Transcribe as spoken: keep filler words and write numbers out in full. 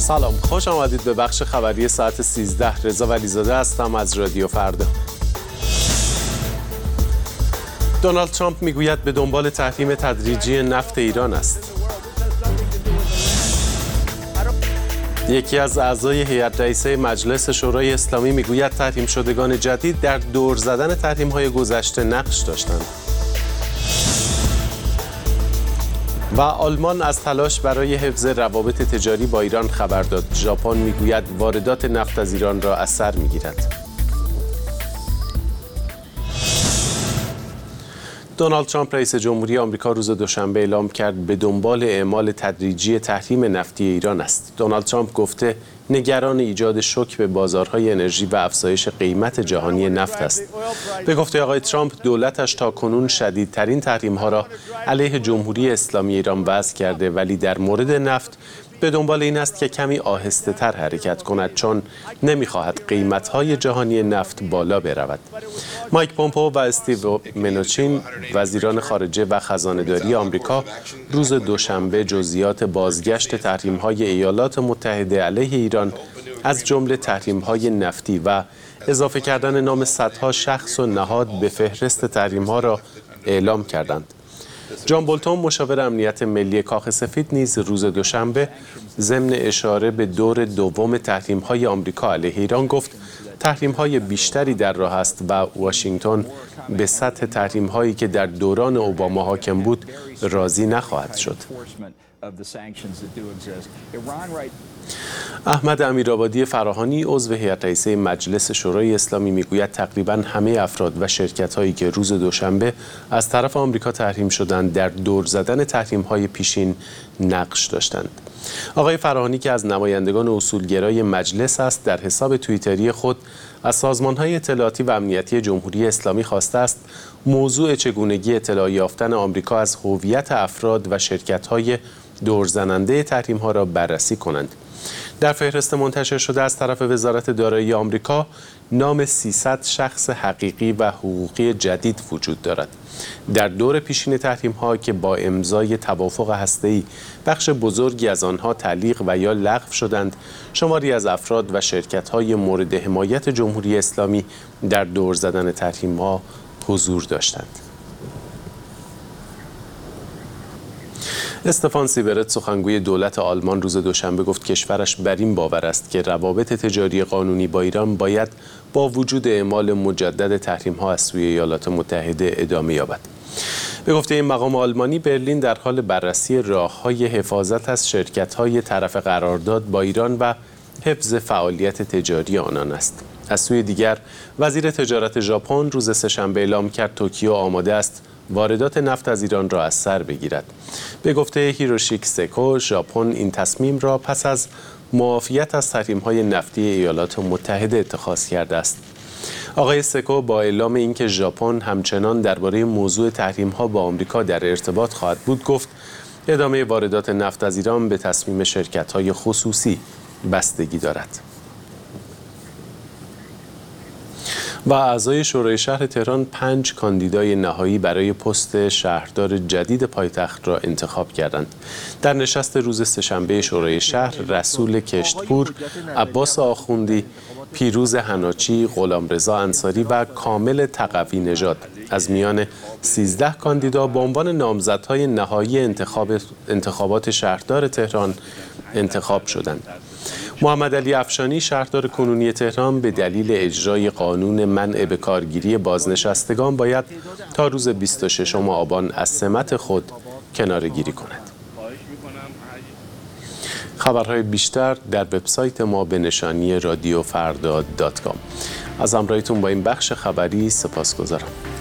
سلام، خوش آمدید به بخش خبری ساعت سیزده. رضا ولیزاده هستم از رادیو فردا. دونالد ترامپ میگوید به دنبال تحریم تدریجی نفت ایران است. یکی از اعضای هیئت رئیسه مجلس شورای اسلامی میگوید تحریم شدگان جدید در دور زدن تحریم‌های گذشته نقش داشتند. و آلمان از تلاش برای حفظ روابط تجاری با ایران خبر داد. ژاپن میگوید واردات نفت از ایران را از سر میگیرد. دونالد ترامپ رئیس جمهوری آمریکا روز دوشنبه اعلام کرد به دنبال اعمال تدریجی تحریم نفتی ایران است. دونالد ترامپ گفته نگران ایجاد شوک به بازارهای انرژی و افزایش قیمت جهانی نفت است. به گفته آقای ترامپ دولتش تاکنون شدیدترین تحریم‌ها را علیه جمهوری اسلامی ایران وضع کرده، ولی در مورد نفت به دنبال این است که کمی آهسته‌تر حرکت کند، چون نمی‌خواهد قیمت‌های جهانی نفت بالا برود. مایک پومپئو و استیو منوچین وزیران خارجه و خزانه‌داری آمریکا روز دوشنبه جزئیات بازگشت تحریم‌های ایالات متحده علیه ایران از جمله تحریم‌های نفتی و اضافه کردن نام صدها شخص و نهاد به فهرست تحریم‌ها را اعلام کردند. جان بولتون مشاور امنیت ملی کاخ سفید نیز روز دوشنبه ضمن اشاره به دور دوم تحریم‌های آمریکا علیه ایران گفت تحریم‌های بیشتری در راه است و واشنگتن به سطح تحریم‌هایی که در دوران اوباما حاکم بود راضی نخواهد شد. احمد امیرآبادی فراهانی عضو هیئت رئیسه مجلس شورای اسلامی میگوید تقریباً همه افراد و شرکت‌هایی که روز دوشنبه از طرف آمریکا تحریم شدند در دور زدن تحریم‌های پیشین نقش داشتند. آقای فراهانی که از نمایندگان اصولگرای مجلس است در حساب توییتری خود از سازمان‌های اطلاعاتی و امنیتی جمهوری اسلامی خواسته است موضوع چگونگی اطلاع یافتن آمریکا از هویت افراد و شرکت‌های دورزننده تحریم‌ها را بررسی کنند. در فهرست منتشر شده از طرف وزارت دارایی آمریکا نام سیصد شخص حقیقی و حقوقی جدید وجود دارد. در دور پیشین تحریم‌ها که با امضای توافق هسته‌ای بخش بزرگی از آنها تعلیق و یا لغو شدند، شماری از افراد و شرکت‌های مورد حمایت جمهوری اسلامی در دور زدن تحریم‌ها حضور داشتند. استفان سیبرت سخنگوی دولت آلمان روز دوشنبه گفت کشورش بر این باور است که روابط تجاری قانونی با ایران باید با وجود اعمال مجدد تحریم‌ها از سوی ایالات متحده ادامه یابد. به گفته این مقام آلمانی برلین در حال بررسی راه‌های حفاظت از شرکت‌های طرف قرارداد با ایران و حفظ فعالیت تجاری آنان است. از سوی دیگر وزیر تجارت ژاپن روز سه‌شنبه اعلام کرد توکیو آماده است واردات نفت از ایران را از سر بگیرد. به گفته هیروشیک سکو ژاپن این تصمیم را پس از معافیت از تحریم‌های نفتی ایالات متحده اتخاذ کرده است. آقای سکو با اعلام اینکه ژاپن همچنان درباره موضوع تحریم‌ها با آمریکا در ارتباط خواهد بود گفت ادامه واردات نفت از ایران به تصمیم شرکت‌های خصوصی بستگی دارد. و اعضای شورای شهر تهران پنج کاندیدای نهایی برای پست شهردار جدید پایتخت را انتخاب کردند. در نشست روز سه‌شنبه شورای شهر رسول کشتپور، عباس آخوندی، پیروز حناچی، غلامرضا انصاری و کامل تقوی نژاد از میان سیزده کاندیدا به عنوان نامزدهای نهایی انتخاب انتخابات شهردار تهران انتخاب شدند. محمد علی افشانی شهردار کنونی تهران به دلیل اجرای قانون منع به کارگیری بازنشستگان باید تا روز بیست و ششم آبان از سمت خود کناره‌گیری کند. خبرهای بیشتر در وبسایت ما به نشانی رادیو فردا دات کام. از همراهیتون با این بخش خبری سپاسگزارم.